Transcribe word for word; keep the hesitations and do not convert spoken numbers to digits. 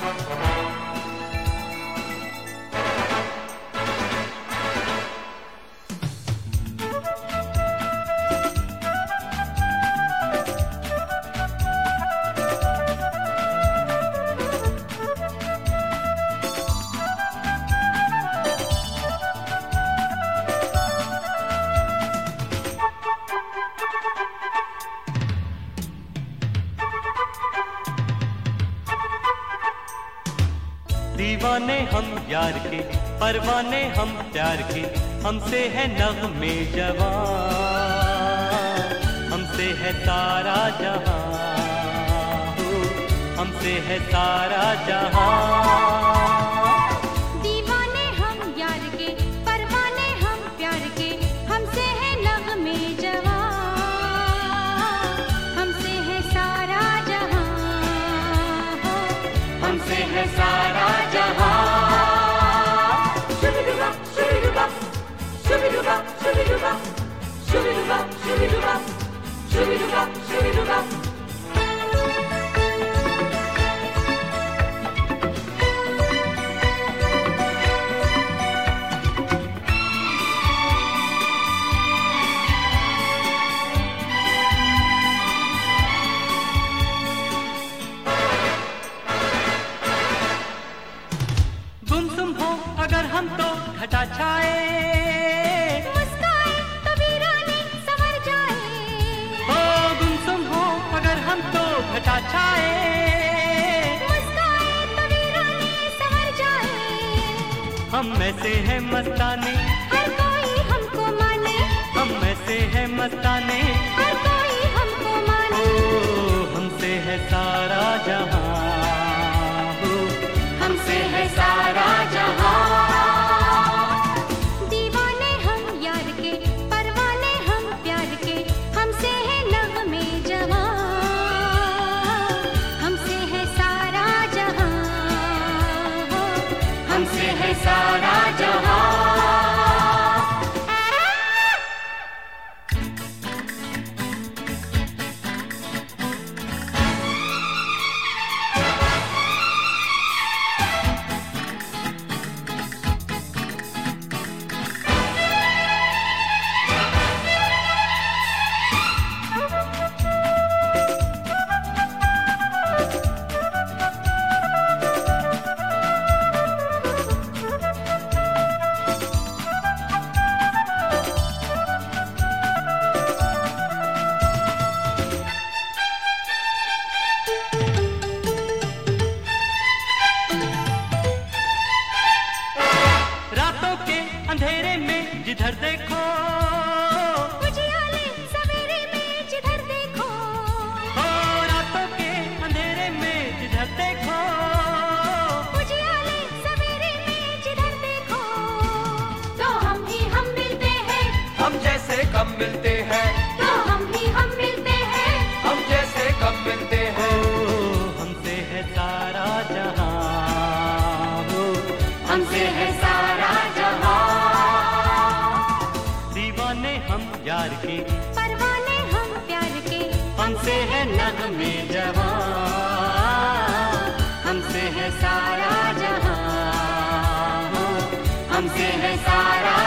दीवाने हम यार के, परवाने हम प्यार के, हमसे है नग़्मे जवां, हमसे है सारा जहां, हमसे है सारा जहां। दीवाने हम यार के, परवाने हम प्यार के, हमसे है नग़्मे जवां, हमसे है सारा जहां, हमसे है सारा जहां। Shoo-be-doo-ba, shoo-be-doo-ba, shoo-be-doo-ba, shoo-be-doo-ba, shoo-be-doo-ba, shoo-be-doo-ba, shoo-be-doo-ba, shoo-be-doo-ba. गुमसुम हो अगर हम तो घटा छाए, मुस्काए तो वीरानी संवर जाए, हो गुमसुम हो अगर हम तो घटा छाए, मुस्काए तो वीरानी संवर जाए। हम में से है मस्ताने, हर कोई हमको माने, हम में से है मस्ताने, हर कोई हमको माने। ओ हमसे है सारा जहां, हमसे है सारा जहां। दीवाने हम यार के, परवाने हम प्यार के, हमसे है नग़्मे जवां, हमसे है सारा जहां, हमसे है सारा जहां। रातों के अंधेरे में जिधर देखो, उजियाले सवेरे में जिधर देखो, हो रातों के अंधेरे में जिधर देखो, उजियाले सवेरे में जिधर देखो। तो हम ही हम मिलते हैं, हम जैसे कम मिलते हैं, तो हम ही हम मिलते हैं, हम जैसे कम मिलते ओ हैं। हमसे है सारा जहां, हो हमसे है सारा जहां। दीवाने हम यार के, परवाने हम प्यार के, हमसे है नग़्मे जवां, हमसे है सारा जहां, हमसे है सारा